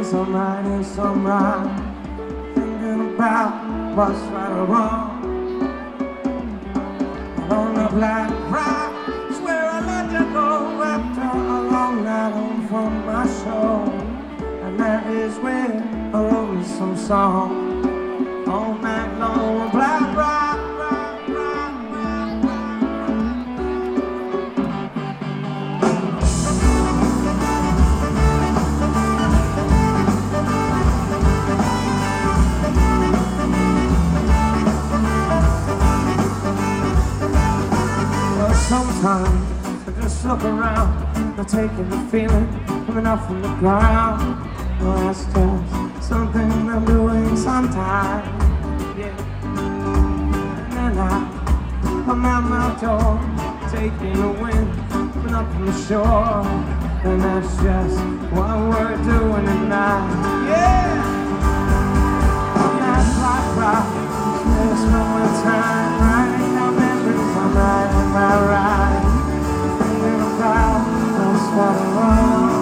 some right and some wrong, thinking about what's right or wrong. On the black rock is where I let you go after a long night home from my show. And that is where I wrote me some song. All night long on black rock, rock, rock, rock, sometimes I just look around, not taking the feeling coming up from the ground. Well, that's just something I'm doing sometimes, yeah. And then I'm out my door, taking the wind coming up from the shore. And that's just what we're doing tonight, yeah. That's like rock, let's spend my time writing down memories. I'm riding my ride, thinking about what's what I want.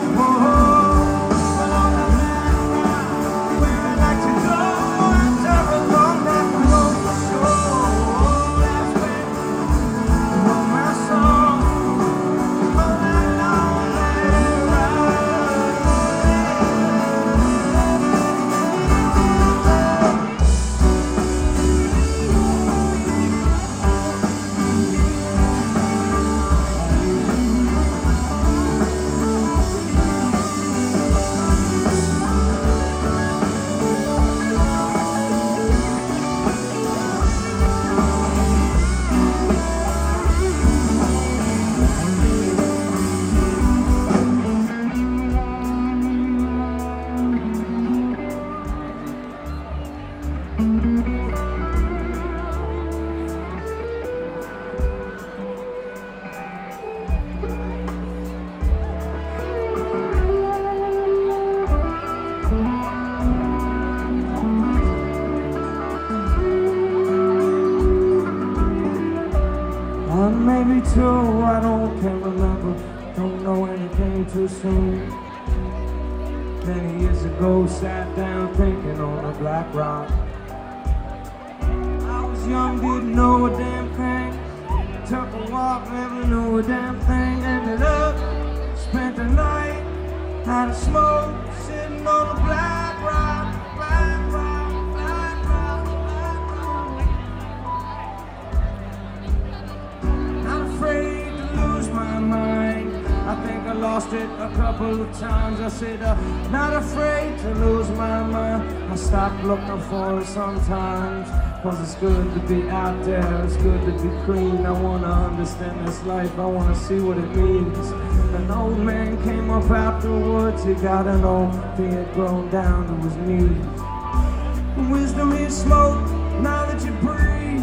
Maybe two, I can't remember, don't know when it came too soon. Many years ago, sat down thinking on a black rock. I was young, didn't know a damn thing. Took a walk, never knew a damn thing. Ended up, spent the night, had a smoke, sitting on a black rock, black rock, black rock, black rock. Not afraid to lose my mind. I think I lost it a couple of times. I said, not afraid to lose my mind. I stopped looking for it sometimes. Cause it's good to be out there, it's good to be clean. I wanna understand this life, I wanna see what it means. An old man came up out the woods, he got an old, he had grown down to his knees. Wisdom is smoke, knowledge you breathe.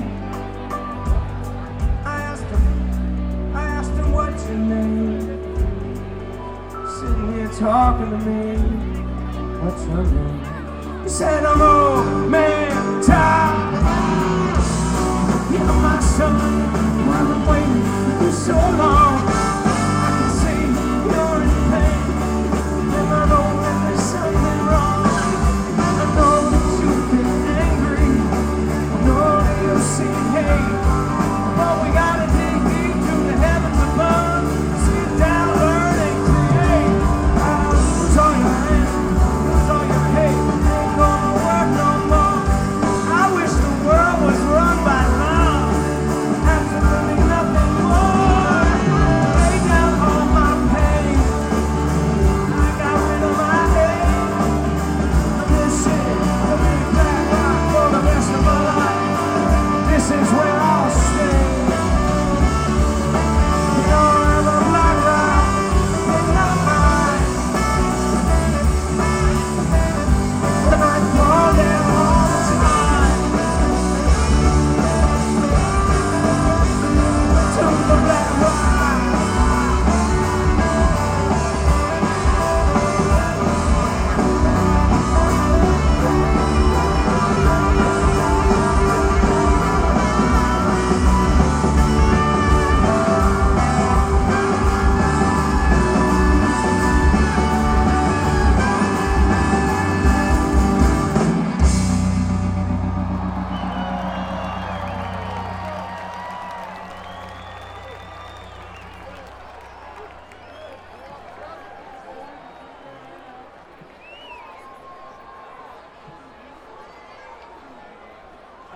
I asked him what's your name? Sitting here talking to me, what's your name? He said, I'm old man Tom. You're my son, I've been waiting for so long. I can see you're in pain, and I know that there's something wrong. I know that you've been angry, I know that you see hate, but we gotta dig deep to the heavens above. Sit down, learn and create. Lose all your hand, lose all your hate, ain't gonna work no more. I wish the world was run by love. Absolutely nothing more.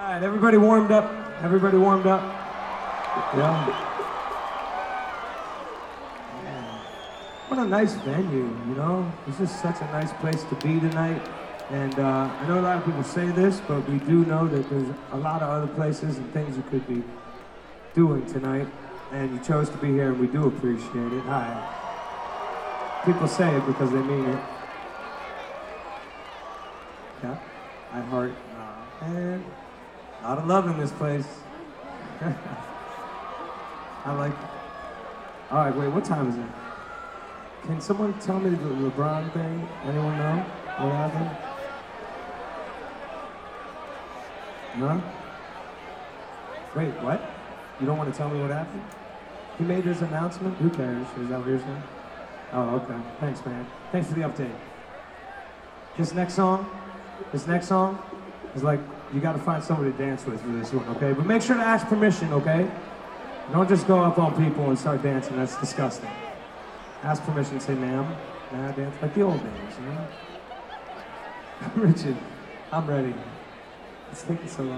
right, everybody warmed up? Everybody warmed up? Yeah. What a nice venue, you know? This is such a nice place to be tonight. And I know a lot of people say this, but we do know that there's a lot of other places and things you could be doing tonight. And you chose to be here, and we do appreciate it. Hi. People say it because they mean it. Yeah, I heart. And a lot of love in this place. I like it. All right, wait, what time is it? Can someone tell me the LeBron thing? Anyone know what happened? No? Wait, what? You don't want to tell me what happened? He made his announcement? Who cares? Is that what you're saying? Oh, okay. Thanks, man. Thanks for the update. This next song is like, you gotta find somebody to dance with for this one, okay? But make sure to ask permission, okay? Don't just go up on people and start dancing, that's disgusting. Ask permission, say, ma'am, may I dance? Like the old days, you know? Richard, I'm ready. It's taking so long.